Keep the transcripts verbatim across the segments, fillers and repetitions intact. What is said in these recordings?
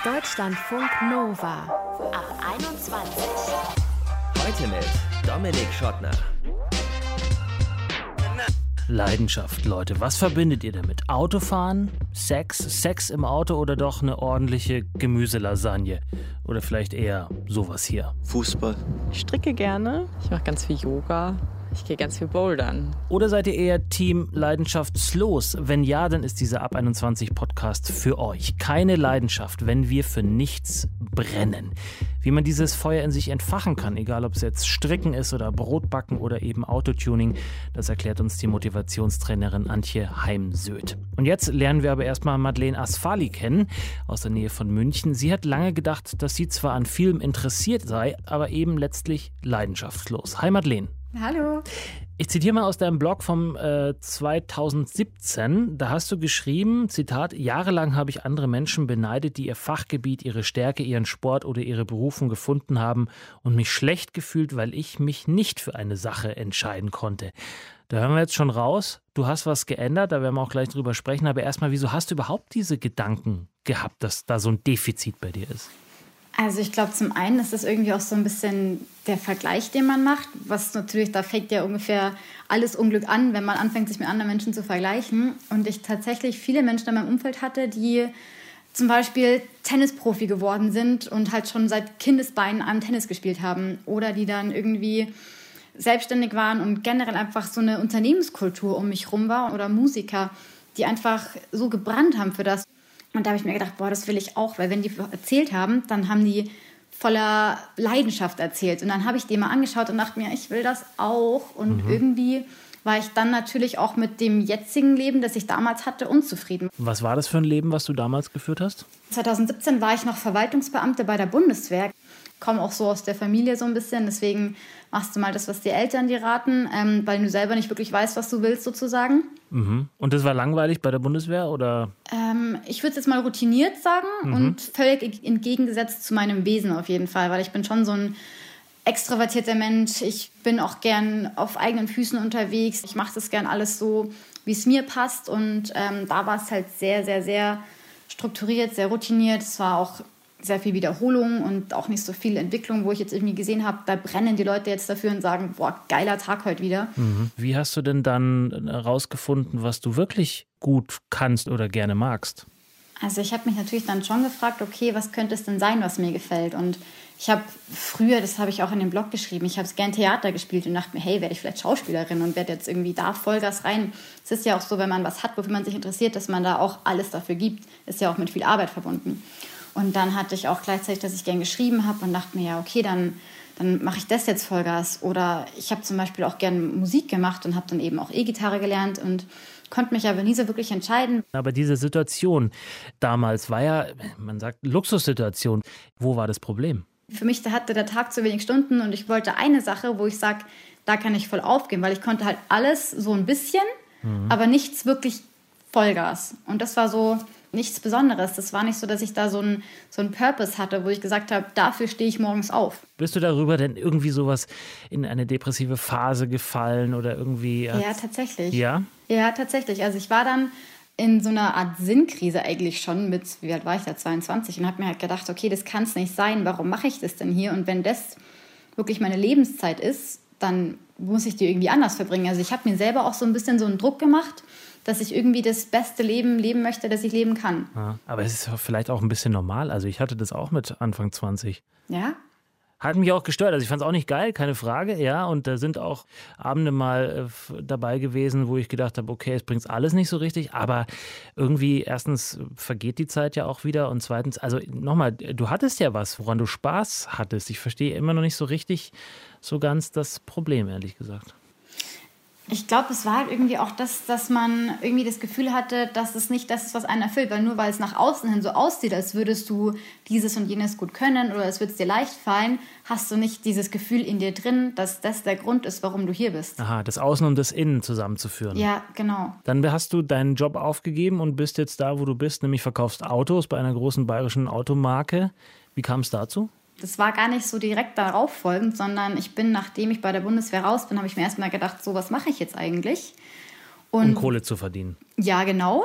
Deutschlandfunk Nova ab einundzwanzig. Heute mit Dominik Schottner. Leidenschaft, Leute. Was verbindet ihr damit? Autofahren? Sex? Sex im Auto oder doch eine ordentliche Gemüselasagne? Oder vielleicht eher sowas hier? Fußball. Ich stricke gerne. Ich mache ganz viel Yoga. Ich gehe ganz viel bouldern. Oder seid ihr eher Team leidenschaftslos? Wenn ja, dann ist dieser Ab einundzwanzig Podcast für euch. Keine Leidenschaft, wenn wir für nichts brennen. Wie man dieses Feuer in sich entfachen kann, egal ob es jetzt Stricken ist oder Brotbacken oder eben Autotuning, das erklärt uns die Motivationstrainerin Antje Heimsöth. Und jetzt lernen wir aber erstmal Madeleine Asfali kennen, aus der Nähe von München. Sie hat lange gedacht, dass sie zwar an Filmen interessiert sei, aber eben letztlich leidenschaftslos. Hi Madeleine. Hallo. Ich zitiere mal aus deinem Blog vom äh, zweitausendsiebzehn. Da hast du geschrieben, Zitat, jahrelang habe ich andere Menschen beneidet, die ihr Fachgebiet, ihre Stärke, ihren Sport oder ihre Berufung gefunden haben und mich schlecht gefühlt, weil ich mich nicht für eine Sache entscheiden konnte. Da hören wir jetzt schon raus, du hast was geändert, da werden wir auch gleich drüber sprechen. Aber erstmal, wieso hast du überhaupt diese Gedanken gehabt, dass da so ein Defizit bei dir ist? Also ich glaube, zum einen ist das irgendwie auch so ein bisschen der Vergleich, den man macht. Was natürlich, da fängt ja ungefähr alles Unglück an, wenn man anfängt, sich mit anderen Menschen zu vergleichen. Und ich tatsächlich viele Menschen in meinem Umfeld hatte, die zum Beispiel Tennisprofi geworden sind und halt schon seit Kindesbeinen am Tennis gespielt haben. Oder die dann irgendwie selbstständig waren und generell einfach so eine Unternehmenskultur um mich rum war. Oder Musiker, die einfach so gebrannt haben für das. Und da habe ich mir gedacht, boah, das will ich auch, weil wenn die erzählt haben, dann haben die voller Leidenschaft erzählt. Und dann habe ich die mal angeschaut und dachte mir, ich will das auch. Und mhm. irgendwie war ich dann natürlich auch mit dem jetzigen Leben, das ich damals hatte, unzufrieden. Was war das für ein Leben, was du damals geführt hast? zweitausendsiebzehn war ich noch Verwaltungsbeamte bei der Bundeswehr. Ich komme auch so aus der Familie so ein bisschen, deswegen machst du mal das, was die Eltern dir raten, ähm, weil du selber nicht wirklich weißt, was du willst sozusagen. Mhm. Und das war langweilig bei der Bundeswehr, oder? Ähm, ich würde es jetzt mal routiniert sagen mhm. und völlig entgegengesetzt zu meinem Wesen auf jeden Fall, weil ich bin schon so ein extrovertierter Mensch. Ich bin auch gern auf eigenen Füßen unterwegs. Ich mache das gern alles so, wie es mir passt. Und ähm, da war es halt sehr, sehr, sehr strukturiert, sehr routiniert. Es war auch sehr viel Wiederholung und auch nicht so viel Entwicklung, wo ich jetzt irgendwie gesehen habe, da brennen die Leute jetzt dafür und sagen, boah, geiler Tag heute wieder. Mhm. Wie hast du denn dann herausgefunden, was du wirklich gut kannst oder gerne magst? Also ich habe mich natürlich dann schon gefragt, okay, was könnte es denn sein, was mir gefällt? Und ich habe früher, das habe ich auch in dem Blog geschrieben, ich habe gern Theater gespielt und dachte mir, hey, werde ich vielleicht Schauspielerin und werde jetzt irgendwie da Vollgas rein. Es ist ja auch so, wenn man was hat, wofür man sich interessiert, dass man da auch alles dafür gibt. Ist ja auch mit viel Arbeit verbunden. Und dann hatte ich auch gleichzeitig, dass ich gern geschrieben habe und dachte mir, ja, okay, dann, dann mache ich das jetzt Vollgas. Oder ich habe zum Beispiel auch gern Musik gemacht und habe dann eben auch E-Gitarre gelernt und konnte mich aber nie so wirklich entscheiden. Aber diese Situation damals war ja, man sagt, Luxussituation. Wo war das Problem? Für mich hatte der Tag zu wenig Stunden und ich wollte eine Sache, wo ich sage, da kann ich voll aufgehen, weil ich konnte halt alles so ein bisschen, mhm. aber nichts wirklich Vollgas. Und das war so nichts Besonderes. Das war nicht so, dass ich da so einen so einen Purpose hatte, wo ich gesagt habe, dafür stehe ich morgens auf. Bist du darüber denn irgendwie sowas in eine depressive Phase gefallen oder irgendwie? Ja, tatsächlich. Ja? Ja, tatsächlich. Also ich war dann in so einer Art Sinnkrise eigentlich schon mit, wie alt war ich da, zweiundzwanzig, und habe mir halt gedacht, okay, das kann es nicht sein, warum mache ich das denn hier? Und wenn das wirklich meine Lebenszeit ist, dann muss ich die irgendwie anders verbringen. Also ich habe mir selber auch so ein bisschen so einen Druck gemacht, dass ich irgendwie das beste Leben leben möchte, das ich leben kann. Ja, aber es ist vielleicht auch ein bisschen normal. Also ich hatte das auch mit Anfang zwanzig. Ja? Hat mich auch gestört. Also ich fand es auch nicht geil, keine Frage. Ja, und da sind auch Abende mal äh, dabei gewesen, wo ich gedacht habe, okay, es bringt alles nicht so richtig. Aber irgendwie, erstens vergeht die Zeit ja auch wieder. Und zweitens, also nochmal, du hattest ja was, woran du Spaß hattest. Ich verstehe immer noch nicht so richtig, so ganz das Problem, ehrlich gesagt. Ich glaube, es war halt irgendwie auch das, dass man irgendwie das Gefühl hatte, dass es nicht das ist, was einen erfüllt. Weil nur weil es nach außen hin so aussieht, als würdest du dieses und jenes gut können oder es würde es dir leicht fallen, hast du nicht dieses Gefühl in dir drin, dass das der Grund ist, warum du hier bist. Aha, das Außen und das Innen zusammenzuführen. Ja, genau. Dann hast du deinen Job aufgegeben und bist jetzt da, wo du bist, nämlich verkaufst Autos bei einer großen bayerischen Automarke. Wie kam es dazu? Das war gar nicht so direkt darauf folgend, sondern ich bin, nachdem ich bei der Bundeswehr raus bin, habe ich mir erstmal gedacht, so, was mache ich jetzt eigentlich? Und, um Kohle zu verdienen. Ja, genau.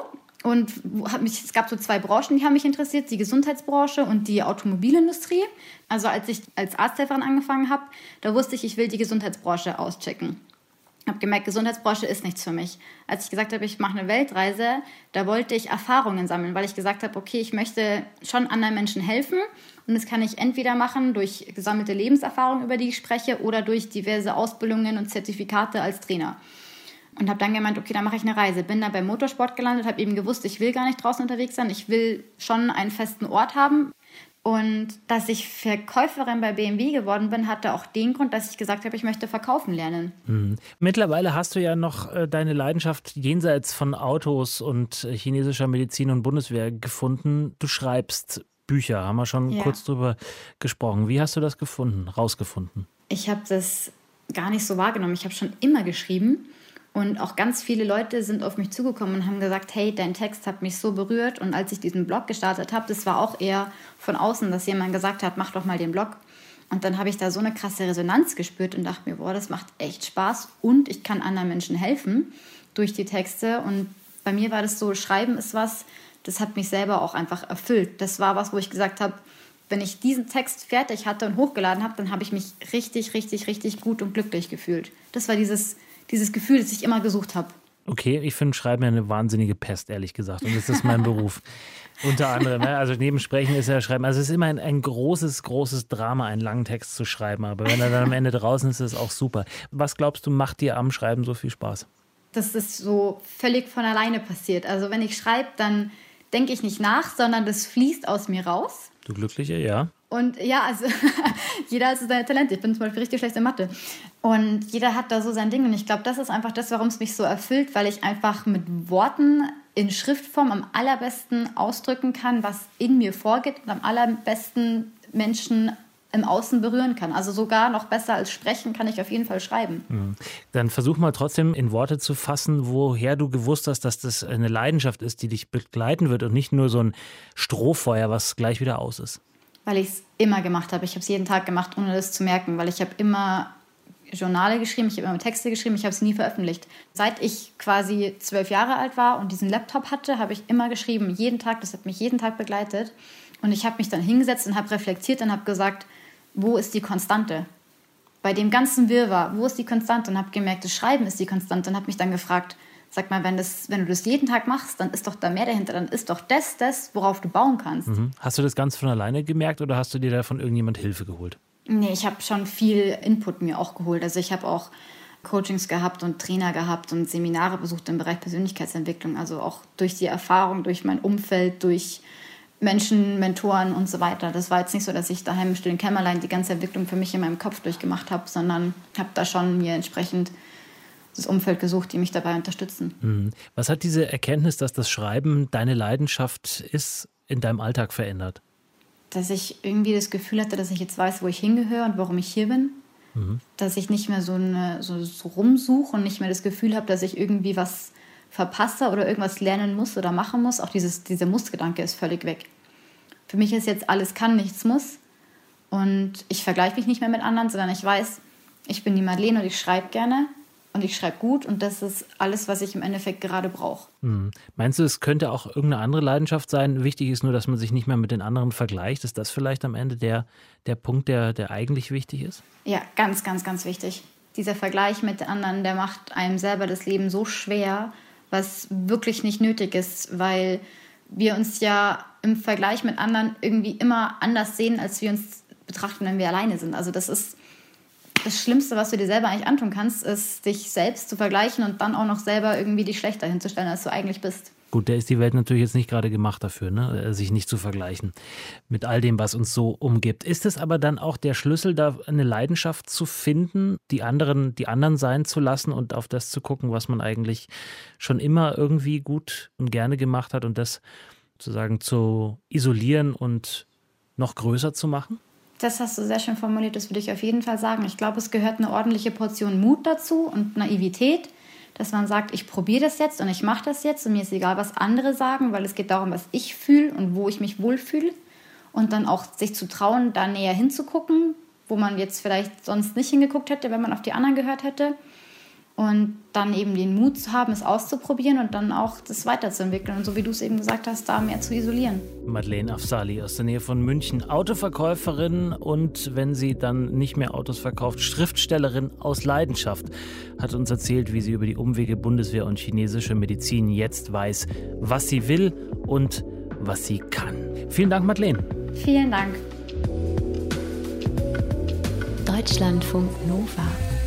Und hab mich, es gab so zwei Branchen, die haben mich interessiert, die Gesundheitsbranche und die Automobilindustrie. Also als ich als Arzthelferin angefangen habe, da wusste ich, ich will die Gesundheitsbranche auschecken. Ich habe gemerkt, Gesundheitsbranche ist nichts für mich. Als ich gesagt habe, ich mache eine Weltreise, da wollte ich Erfahrungen sammeln, weil ich gesagt habe, okay, ich möchte schon anderen Menschen helfen. Und das kann ich entweder machen durch gesammelte Lebenserfahrung, über die ich spreche, oder durch diverse Ausbildungen und Zertifikate als Trainer. Und habe dann gemeint, okay, dann mache ich eine Reise. Bin dann beim Motorsport gelandet, habe eben gewusst, ich will gar nicht draußen unterwegs sein. Ich will schon einen festen Ort haben. Und dass ich Verkäuferin bei B M W geworden bin, hatte auch den Grund, dass ich gesagt habe, ich möchte verkaufen lernen. Mhm. Mittlerweile hast du ja noch äh, deine Leidenschaft jenseits von Autos und äh, chinesischer Medizin und Bundeswehr gefunden. Du schreibst Bücher, haben wir schon ja. kurz drüber gesprochen. Wie hast du das gefunden, rausgefunden? Ich habe das gar nicht so wahrgenommen. Ich habe schon immer geschrieben. Und auch ganz viele Leute sind auf mich zugekommen und haben gesagt, hey, dein Text hat mich so berührt. Und als ich diesen Blog gestartet habe, das war auch eher von außen, dass jemand gesagt hat, mach doch mal den Blog. Und dann habe ich da so eine krasse Resonanz gespürt und dachte mir, boah, das macht echt Spaß. Und ich kann anderen Menschen helfen durch die Texte. Und bei mir war das so, Schreiben ist was, das hat mich selber auch einfach erfüllt. Das war was, wo ich gesagt habe, wenn ich diesen Text fertig hatte und hochgeladen habe, dann habe ich mich richtig, richtig, richtig gut und glücklich gefühlt. Das war dieses... Dieses Gefühl, das ich immer gesucht habe. Okay, ich finde Schreiben ja eine wahnsinnige Pest, ehrlich gesagt. Und das ist mein Beruf. Unter anderem, also neben Sprechen ist ja Schreiben. Also es ist immer ein, ein großes, großes Drama, einen langen Text zu schreiben. Aber wenn er dann am Ende draußen ist, ist es auch super. Was glaubst du, macht dir am Schreiben so viel Spaß? Das ist so völlig von alleine passiert. Also wenn ich schreibe, dann denke ich nicht nach, sondern das fließt aus mir raus. Du Glückliche, ja. Und ja, also jeder hat so seine Talente. Ich bin zum Beispiel richtig schlecht in Mathe. Und jeder hat da so sein Ding. Und ich glaube, das ist einfach das, warum es mich so erfüllt, weil ich einfach mit Worten in Schriftform am allerbesten ausdrücken kann, was in mir vorgeht und am allerbesten Menschen im Außen berühren kann. Also sogar noch besser als sprechen kann ich auf jeden Fall schreiben. Mhm. Dann versuch mal trotzdem in Worte zu fassen, woher du gewusst hast, dass das eine Leidenschaft ist, die dich begleiten wird und nicht nur so ein Strohfeuer, was gleich wieder aus ist. Weil ich es immer gemacht habe. Ich habe es jeden Tag gemacht, ohne das zu merken, weil ich habe immer Journale geschrieben, ich habe immer Texte geschrieben, ich habe es nie veröffentlicht. Seit ich quasi zwölf Jahre alt war und diesen Laptop hatte, habe ich immer geschrieben, jeden Tag, das hat mich jeden Tag begleitet. Und ich habe mich dann hingesetzt und habe reflektiert und habe gesagt, wo ist die Konstante? Bei dem ganzen Wirrwarr, wo ist die Konstante? Und habe gemerkt, das Schreiben ist die Konstante und habe mich dann gefragt, sag mal, wenn, das, wenn du das jeden Tag machst, dann ist doch da mehr dahinter, dann ist doch das, das, worauf du bauen kannst. Mhm. Hast du das ganz von alleine gemerkt oder hast du dir da von irgendjemand Hilfe geholt? Nee, ich habe schon viel Input mir auch geholt. Also ich habe auch Coachings gehabt und Trainer gehabt und Seminare besucht im Bereich Persönlichkeitsentwicklung. Also auch durch die Erfahrung, durch mein Umfeld, durch Menschen, Mentoren und so weiter. Das war jetzt nicht so, dass ich daheim im stillen Kämmerlein die ganze Entwicklung für mich in meinem Kopf durchgemacht habe, sondern habe da schon mir entsprechend das Umfeld gesucht, die mich dabei unterstützen. Was hat diese Erkenntnis, dass das Schreiben deine Leidenschaft ist, in deinem Alltag verändert? Dass ich irgendwie das Gefühl hatte, dass ich jetzt weiß, wo ich hingehöre und warum ich hier bin. Mhm. Dass ich nicht mehr so, eine, so, so rumsuche und nicht mehr das Gefühl habe, dass ich irgendwie was verpasse oder irgendwas lernen muss oder machen muss. Auch dieses, dieser Mussgedanke ist völlig weg. Für mich ist jetzt alles kann, nichts muss. Und ich vergleiche mich nicht mehr mit anderen, sondern ich weiß, ich bin die Madeleine und ich schreibe gerne. Und ich schreibe gut und das ist alles, was ich im Endeffekt gerade brauche. Hm. Meinst du, es könnte auch irgendeine andere Leidenschaft sein? Wichtig ist nur, dass man sich nicht mehr mit den anderen vergleicht. Ist das vielleicht am Ende der, der Punkt, der, der eigentlich wichtig ist? Ja, ganz, ganz, ganz wichtig. Dieser Vergleich mit den anderen, der macht einem selber das Leben so schwer, was wirklich nicht nötig ist, weil wir uns ja im Vergleich mit anderen irgendwie immer anders sehen, als wir uns betrachten, wenn wir alleine sind. Also das ist das Schlimmste, was du dir selber eigentlich antun kannst, ist, dich selbst zu vergleichen und dann auch noch selber irgendwie dich schlechter hinzustellen, als du eigentlich bist. Gut, da ist die Welt natürlich jetzt nicht gerade gemacht dafür, ne? Sich nicht zu vergleichen mit all dem, was uns so umgibt. Ist es aber dann auch der Schlüssel, da eine Leidenschaft zu finden, die anderen, die anderen sein zu lassen und auf das zu gucken, was man eigentlich schon immer irgendwie gut und gerne gemacht hat und das sozusagen zu isolieren und noch größer zu machen? Das hast du sehr schön formuliert, das würde ich auf jeden Fall sagen. Ich glaube, es gehört eine ordentliche Portion Mut dazu und Naivität, dass man sagt, ich probiere das jetzt und ich mache das jetzt und mir ist egal, was andere sagen, weil es geht darum, was ich fühle und wo ich mich wohlfühle. Und dann auch sich zu trauen, da näher hinzugucken, wo man jetzt vielleicht sonst nicht hingeguckt hätte, wenn man auf die anderen gehört hätte. Und dann eben den Mut zu haben, es auszuprobieren und dann auch das weiterzuentwickeln. Und so wie du es eben gesagt hast, da mehr zu isolieren. Madeleine Afzali aus der Nähe von München, Autoverkäuferin und, wenn sie dann nicht mehr Autos verkauft, Schriftstellerin aus Leidenschaft, hat uns erzählt, wie sie über die Umwege Bundeswehr und chinesische Medizin jetzt weiß, was sie will und was sie kann. Vielen Dank, Madeleine. Vielen Dank. Deutschlandfunk Nova.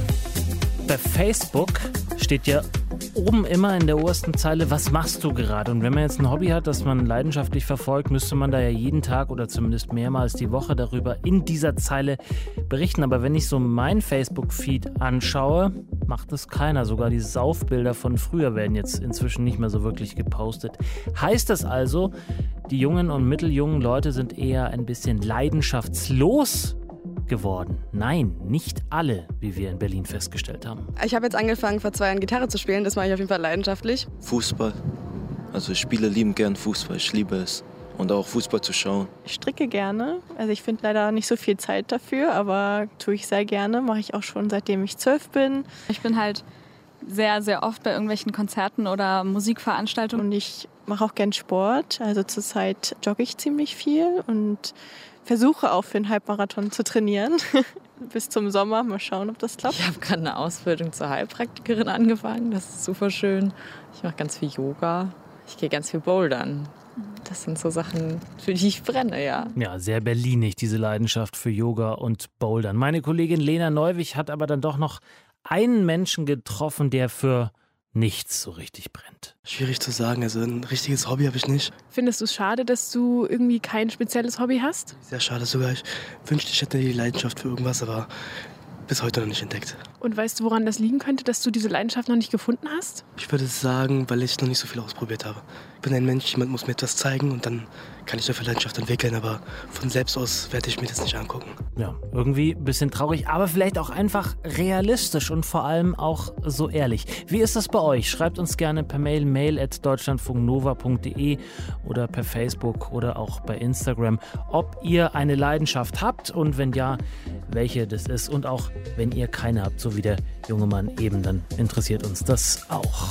Bei Facebook steht ja oben immer in der obersten Zeile, was machst du gerade? Und wenn man jetzt ein Hobby hat, das man leidenschaftlich verfolgt, müsste man da ja jeden Tag oder zumindest mehrmals die Woche darüber in dieser Zeile berichten. Aber wenn ich so mein Facebook-Feed anschaue, macht es keiner. Sogar die Saufbilder von früher werden jetzt inzwischen nicht mehr so wirklich gepostet. Heißt das also, die jungen und mitteljungen Leute sind eher ein bisschen leidenschaftslos geworden? Nein, nicht alle, wie wir in Berlin festgestellt haben. Ich habe jetzt angefangen, vor zwei Jahren Gitarre zu spielen. Das mache ich auf jeden Fall leidenschaftlich. Fußball. Also Spieler lieben gern Fußball. Ich liebe es. Und auch Fußball zu schauen. Ich stricke gerne. Also ich finde leider nicht so viel Zeit dafür, aber tue ich sehr gerne. Mache ich auch schon, seitdem ich zwölf bin. Ich bin halt sehr, sehr oft bei irgendwelchen Konzerten oder Musikveranstaltungen. Und ich mache auch gern Sport. Also zurzeit jogge ich ziemlich viel und versuche auch für einen Halbmarathon zu trainieren. Bis zum Sommer. Mal schauen, ob das klappt. Ich habe gerade eine Ausbildung zur Heilpraktikerin angefangen. Das ist super schön. Ich mache ganz viel Yoga. Ich gehe ganz viel bouldern. Das sind so Sachen, für die ich brenne, ja. Ja, sehr berlinig, diese Leidenschaft für Yoga und Bouldern. Meine Kollegin Lena Neuwig hat aber dann doch noch einen Menschen getroffen, der für nichts so richtig brennt. Schwierig zu sagen, also ein richtiges Hobby habe ich nicht. Findest du es schade, dass du irgendwie kein spezielles Hobby hast? Sehr schade sogar. Ich wünschte, ich hätte die Leidenschaft für irgendwas, aber bis heute noch nicht entdeckt. Und weißt du, woran das liegen könnte, dass du diese Leidenschaft noch nicht gefunden hast? Ich würde sagen, weil ich noch nicht so viel ausprobiert habe. Ich bin ein Mensch, jemand muss mir etwas zeigen und dann kann ich dafür Leidenschaft entwickeln, aber von selbst aus werde ich mir das nicht angucken. Ja, irgendwie ein bisschen traurig, aber vielleicht auch einfach realistisch und vor allem auch so ehrlich. Wie ist das bei euch? Schreibt uns gerne per Mail, mail at deutschlandfunknova punkt de oder per Facebook oder auch bei Instagram, ob ihr eine Leidenschaft habt und wenn ja, welche das ist. Und auch wenn ihr keine habt, so wie der junge Mann eben, dann interessiert uns das auch.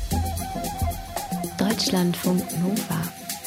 Deutschlandfunk Nova.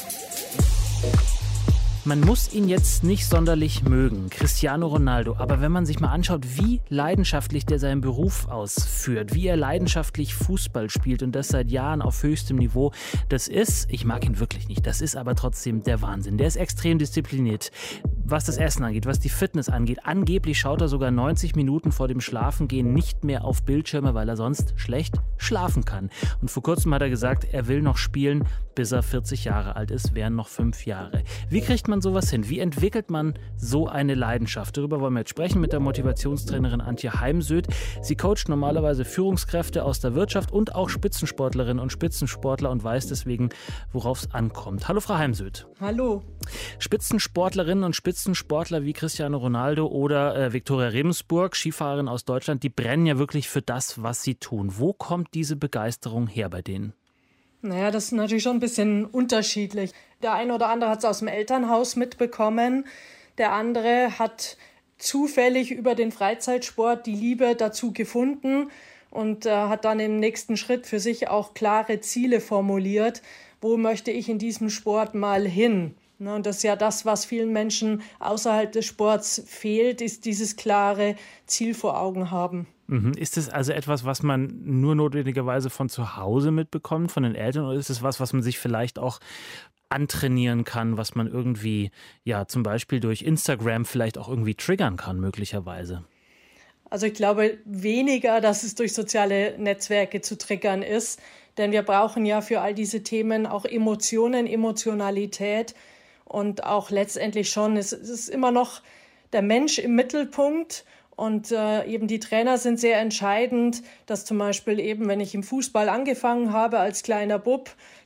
Man muss ihn jetzt nicht sonderlich mögen, Cristiano Ronaldo, aber wenn man sich mal anschaut, wie leidenschaftlich der seinen Beruf ausführt, wie er leidenschaftlich Fußball spielt und das seit Jahren auf höchstem Niveau, das ist, ich mag ihn wirklich nicht, das ist aber trotzdem der Wahnsinn. Der ist extrem diszipliniert, was das Essen angeht, was die Fitness angeht. Angeblich schaut er sogar neunzig Minuten vor dem Schlafengehen nicht mehr auf Bildschirme, weil er sonst schlecht schlafen kann. Und vor kurzem hat er gesagt, er will noch spielen, bis er vierzig Jahre alt ist, wären noch fünf Jahre. Wie kriegt man sowas hin? Wie entwickelt man so eine Leidenschaft? Darüber wollen wir jetzt sprechen mit der Motivationstrainerin Antje Heimsöth. Sie coacht normalerweise Führungskräfte aus der Wirtschaft und auch Spitzensportlerinnen und Spitzensportler und weiß deswegen, worauf es ankommt. Hallo Frau Heimsöth. Hallo. Spitzensportlerinnen und Spitzensportler wie Cristiano Ronaldo oder äh, Viktoria Rebensburg, Skifahrerin aus Deutschland, die brennen ja wirklich für das, was sie tun. Wo kommt diese Begeisterung her bei denen? Naja, das ist natürlich schon ein bisschen unterschiedlich. Der eine oder andere hat es aus dem Elternhaus mitbekommen. Der andere hat zufällig über den Freizeitsport die Liebe dazu gefunden und äh, hat dann im nächsten Schritt für sich auch klare Ziele formuliert. Wo möchte ich in diesem Sport mal hin? Ne, und das ist ja das, was vielen Menschen außerhalb des Sports fehlt, ist dieses klare Ziel vor Augen haben. Ist es also etwas, was man nur notwendigerweise von zu Hause mitbekommt, von den Eltern, oder ist es was, was man sich vielleicht auch antrainieren kann, was man irgendwie, ja, zum Beispiel durch Instagram vielleicht auch irgendwie triggern kann, möglicherweise? Also ich glaube weniger, dass es durch soziale Netzwerke zu triggern ist, denn wir brauchen ja für all diese Themen auch Emotionen, Emotionalität und auch letztendlich schon, es ist immer noch der Mensch im Mittelpunkt. Und äh, eben die Trainer sind sehr entscheidend, dass zum Beispiel eben, wenn ich im Fußball angefangen habe als kleiner Bub,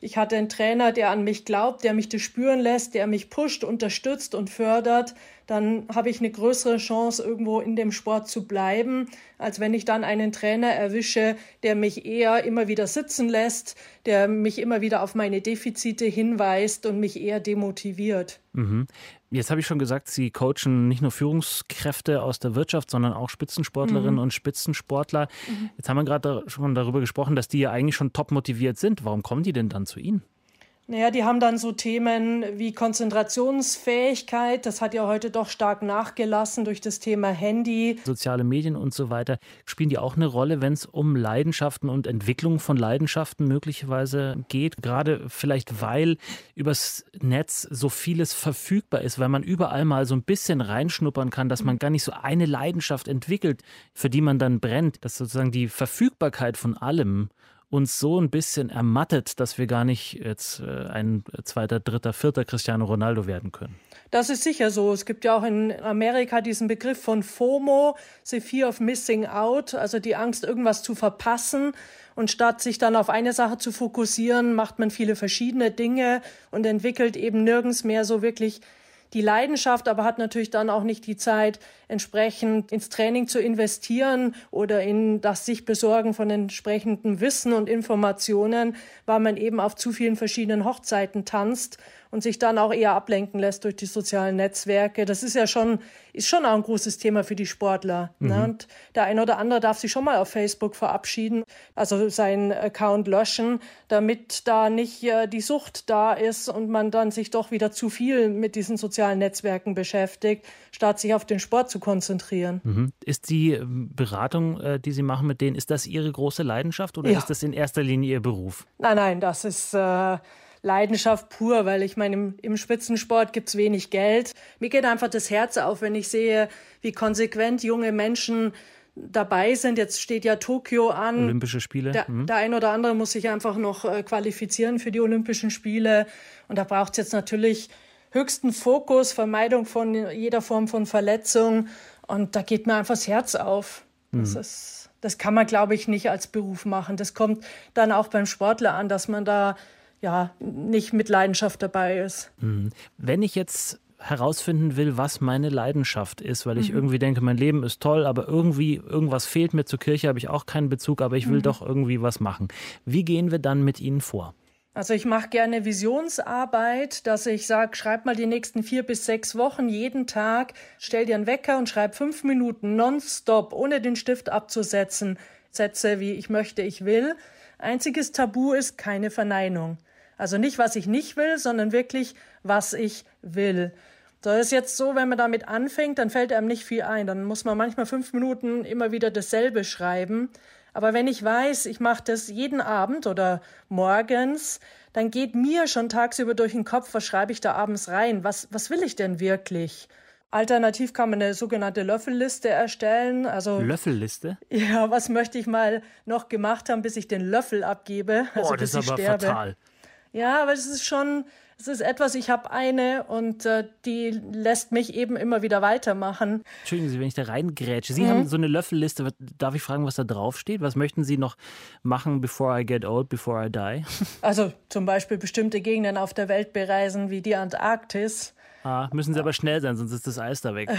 Ich hatte einen Trainer, der an mich glaubt, der mich das spüren lässt, der mich pusht, unterstützt und fördert. Dann habe ich eine größere Chance, irgendwo in dem Sport zu bleiben, als wenn ich dann einen Trainer erwische, der mich eher immer wieder sitzen lässt, der mich immer wieder auf meine Defizite hinweist und mich eher demotiviert. Mhm. Jetzt habe ich schon gesagt, Sie coachen nicht nur Führungskräfte aus der Wirtschaft, sondern auch Spitzensportlerinnen mhm. und Spitzensportler. Mhm. Jetzt haben wir gerade schon darüber gesprochen, dass die ja eigentlich schon top motiviert sind. Warum kommen die denn dann zu Ihnen? Naja, die haben dann so Themen wie Konzentrationsfähigkeit. Das hat ja heute doch stark nachgelassen durch das Thema Handy. Soziale Medien und so weiter. Spielen die auch eine Rolle, wenn es um Leidenschaften und Entwicklung von Leidenschaften möglicherweise geht? Gerade vielleicht, weil übers Netz so vieles verfügbar ist, weil man überall mal so ein bisschen reinschnuppern kann, dass man gar nicht so eine Leidenschaft entwickelt, für die man dann brennt. Dass sozusagen die Verfügbarkeit von allem uns so ein bisschen ermattet, dass wir gar nicht jetzt ein zweiter, dritter, vierter Cristiano Ronaldo werden können. Das ist sicher so. Es gibt ja auch in Amerika diesen Begriff von FOMO, the fear of missing out, also die Angst, irgendwas zu verpassen. Und statt sich dann auf eine Sache zu fokussieren, macht man viele verschiedene Dinge und entwickelt eben nirgends mehr so wirklich die Leidenschaft, aber hat natürlich dann auch nicht die Zeit, entsprechend ins Training zu investieren oder in das sich besorgen von entsprechendem Wissen und Informationen, weil man eben auf zu vielen verschiedenen Hochzeiten tanzt und sich dann auch eher ablenken lässt durch die sozialen Netzwerke. Das ist ja schon, ist schon auch ein großes Thema für die Sportler. Mhm. Ne? Und der eine oder andere darf sich schon mal auf Facebook verabschieden, also seinen Account löschen, damit da nicht äh, die Sucht da ist und man dann sich doch wieder zu viel mit diesen sozialen Netzwerken beschäftigt, statt sich auf den Sport zu konzentrieren. Mhm. Ist die Beratung, äh, die Sie machen mit denen, ist das Ihre große Leidenschaft oder ja. ist das in erster Linie Ihr Beruf? Nein, nein, das ist äh, Leidenschaft pur, weil ich meine, im, im Spitzensport gibt es wenig Geld. Mir geht einfach das Herz auf, wenn ich sehe, wie konsequent junge Menschen dabei sind. Jetzt steht ja Tokio an. Olympische Spiele. Der, mhm. der ein oder andere muss sich einfach noch äh, qualifizieren für die Olympischen Spiele. Und da braucht es jetzt natürlich höchsten Fokus, Vermeidung von jeder Form von Verletzung. Und da geht mir einfach das Herz auf. Mhm. Das ist, das kann man, glaube ich, nicht als Beruf machen. Das kommt dann auch beim Sportler an, dass man da ja nicht mit Leidenschaft dabei ist. Mhm. Wenn ich jetzt herausfinden will, was meine Leidenschaft ist, weil ich mhm. irgendwie denke, mein Leben ist toll, aber irgendwie irgendwas fehlt mir, zur Kirche habe ich auch keinen Bezug, aber ich will mhm. doch irgendwie was machen. Wie gehen wir dann mit Ihnen vor? Also ich mache gerne Visionsarbeit, dass ich sage, schreib mal die nächsten vier bis sechs Wochen jeden Tag, stell dir einen Wecker und schreib fünf Minuten nonstop, ohne den Stift abzusetzen, Sätze wie ich möchte, ich will. Einziges Tabu ist keine Verneinung. Also nicht, was ich nicht will, sondern wirklich, was ich will. Das ist jetzt so, wenn man damit anfängt, dann fällt einem nicht viel ein. Dann muss man manchmal fünf Minuten immer wieder dasselbe schreiben. Aber wenn ich weiß, ich mache das jeden Abend oder morgens, dann geht mir schon tagsüber durch den Kopf, was schreibe ich da abends rein? Was, was will ich denn wirklich? Alternativ kann man eine sogenannte Löffelliste erstellen. Also, Löffelliste? Ja, was möchte ich mal noch gemacht haben, bis ich den Löffel abgebe? Also oh, das ist aber sterbe. fatal. Ja, aber es ist schon, es ist etwas, ich habe eine und äh, die lässt mich eben immer wieder weitermachen. Entschuldigen Sie, wenn ich da reingrätsche. Sie mhm. haben so eine Löffelliste. Darf ich fragen, was da drauf steht? Was möchten Sie noch machen, before I get old, before I die? Also zum Beispiel bestimmte Gegenden auf der Welt bereisen, wie die Antarktis. Ah, müssen Sie aber schnell sein, sonst ist das Eis da weg.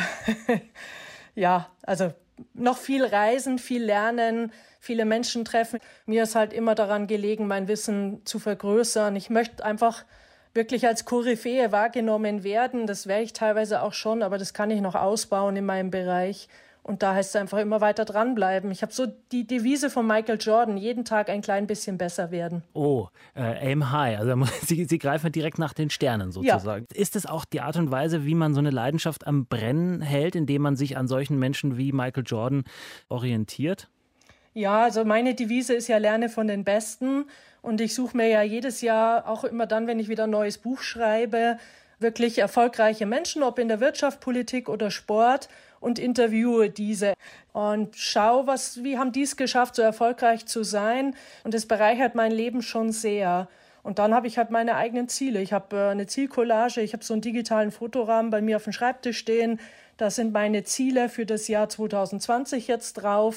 Ja, also noch viel reisen, viel lernen, viele Menschen treffen. Mir ist halt immer daran gelegen, mein Wissen zu vergrößern. Ich möchte einfach wirklich als Koryphäe wahrgenommen werden. Das wäre ich teilweise auch schon, aber das kann ich noch ausbauen in meinem Bereich. Und da heißt es einfach immer weiter dranbleiben. Ich habe so die Devise von Michael Jordan, jeden Tag ein klein bisschen besser werden. Oh, äh, aim high. Also Sie, Sie greifen direkt nach den Sternen sozusagen. Ja. Ist es auch die Art und Weise, wie man so eine Leidenschaft am Brennen hält, indem man sich an solchen Menschen wie Michael Jordan orientiert? Ja, also meine Devise ist ja, lerne von den Besten. Und ich suche mir ja jedes Jahr, auch immer dann, wenn ich wieder ein neues Buch schreibe, wirklich erfolgreiche Menschen, ob in der Wirtschaft, Politik oder Sport, und interviewe diese und schaue, was, wie haben die es geschafft, so erfolgreich zu sein. Und das bereichert mein Leben schon sehr. Und dann habe ich halt meine eigenen Ziele. Ich habe äh, eine Zielcollage, ich habe so einen digitalen Fotorahmen bei mir auf dem Schreibtisch stehen. Da sind meine Ziele für das Jahr zwanzig zwanzig jetzt drauf.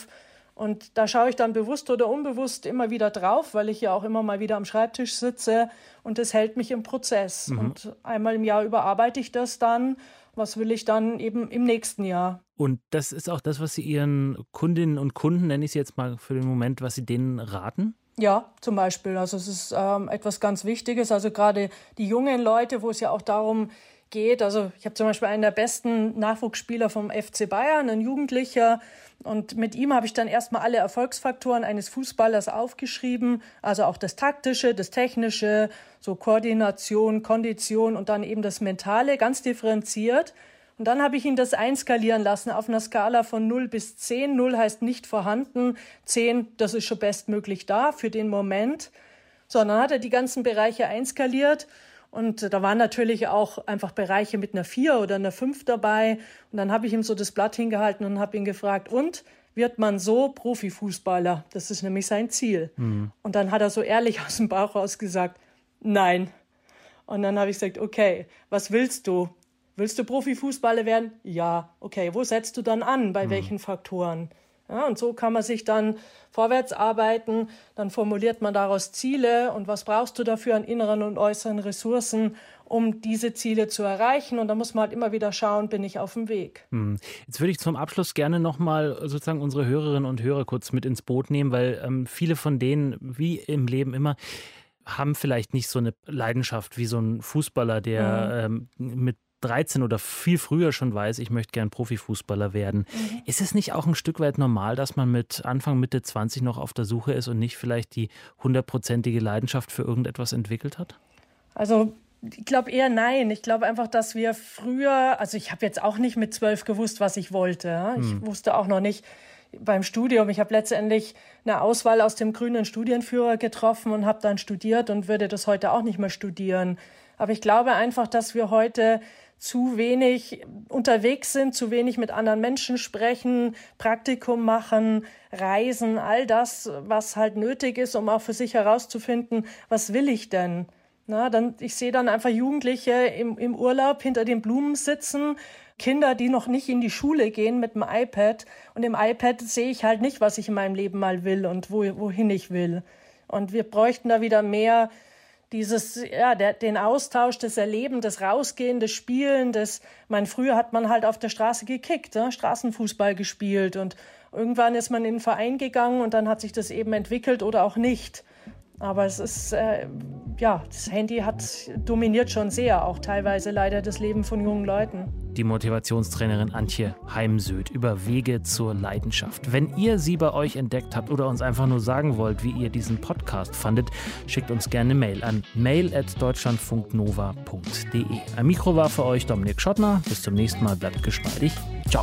Und da schaue ich dann bewusst oder unbewusst immer wieder drauf, weil ich ja auch immer mal wieder am Schreibtisch sitze und das hält mich im Prozess. Mhm. Und einmal im Jahr überarbeite ich das dann. Was will ich dann eben im nächsten Jahr? Und das ist auch das, was Sie Ihren Kundinnen und Kunden, nenne ich es jetzt mal für den Moment, was Sie denen raten? Ja, zum Beispiel. Also es ist ähm, etwas ganz Wichtiges. Also gerade die jungen Leute, wo es ja auch darum geht. Also ich habe zum Beispiel einen der besten Nachwuchsspieler vom F C Bayern, ein Jugendlicher. Und mit ihm habe ich dann erstmal alle Erfolgsfaktoren eines Fußballers aufgeschrieben. Also auch das Taktische, das Technische, so Koordination, Kondition und dann eben das Mentale, ganz differenziert. Und dann habe ich ihn das einskalieren lassen auf einer Skala von null bis zehn. null heißt nicht vorhanden, zehn, das ist schon bestmöglich da für den Moment. So, dann hat er die ganzen Bereiche einskaliert. Und da waren natürlich auch einfach Bereiche mit einer vier oder einer fünf dabei. Und dann habe ich ihm so das Blatt hingehalten und habe ihn gefragt, und wird man so Profifußballer? Das ist nämlich sein Ziel. Mhm. Und dann hat er so ehrlich aus dem Bauch raus gesagt, nein. Und dann habe ich gesagt, okay, was willst du? Willst du Profifußballer werden? Ja. Okay, wo setzt du dann an? Bei mhm. welchen Faktoren? Ja, und so kann man sich dann vorwärts arbeiten, dann formuliert man daraus Ziele und was brauchst du dafür an inneren und äußeren Ressourcen, um diese Ziele zu erreichen, und da muss man halt immer wieder schauen, bin ich auf dem Weg. Hm. Jetzt würde ich zum Abschluss gerne nochmal sozusagen unsere Hörerinnen und Hörer kurz mit ins Boot nehmen, weil ähm, viele von denen, wie im Leben immer, haben vielleicht nicht so eine Leidenschaft wie so ein Fußballer, der mhm. ähm, mit dreizehn oder viel früher schon weiß, ich möchte gern Profifußballer werden. Mhm. Ist es nicht auch ein Stück weit normal, dass man mit Anfang, Mitte zwanzig noch auf der Suche ist und nicht vielleicht die hundertprozentige Leidenschaft für irgendetwas entwickelt hat? Also ich glaube eher nein. Ich glaube einfach, dass wir früher, also ich habe jetzt auch nicht mit zwölf gewusst, was ich wollte. Ich mhm. wusste auch noch nicht beim Studium. Ich habe letztendlich eine Auswahl aus dem grünen Studienführer getroffen und habe dann studiert und würde das heute auch nicht mehr studieren. Aber ich glaube einfach, dass wir heute zu wenig unterwegs sind, zu wenig mit anderen Menschen sprechen, Praktikum machen, reisen, all das, was halt nötig ist, um auch für sich herauszufinden, was will ich denn? Na, dann, ich sehe dann einfach Jugendliche im, im Urlaub hinter den Blumen sitzen, Kinder, die noch nicht in die Schule gehen mit dem iPad. Und im iPad sehe ich halt nicht, was ich in meinem Leben mal will und wo, wohin ich will. Und wir bräuchten da wieder mehr Dieses, ja, der, den Austausch, das Erleben, das Rausgehen, das Spielen, das, mein, früher hat man halt auf der Straße gekickt, ne? Straßenfußball gespielt, und irgendwann ist man in den Verein gegangen und dann hat sich das eben entwickelt oder auch nicht. Aber es ist, äh, ja, das Handy hat dominiert schon sehr, auch teilweise leider das Leben von jungen Leuten. Die Motivationstrainerin Antje Heimsöth über Wege zur Leidenschaft. Wenn ihr sie bei euch entdeckt habt oder uns einfach nur sagen wollt, wie ihr diesen Podcast fandet, schickt uns gerne eine Mail an mail at deutschlandfunknova punkt de. Am Mikro war für euch Dominik Schottner. Bis zum nächsten Mal, bleibt geschmeidig. Ciao.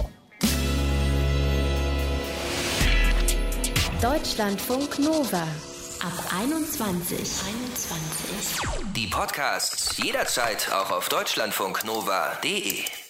Deutschlandfunk Nova. Ab einundzwanzig. einundzwanzig. Die Podcasts jederzeit auch auf deutschlandfunknova punkt de.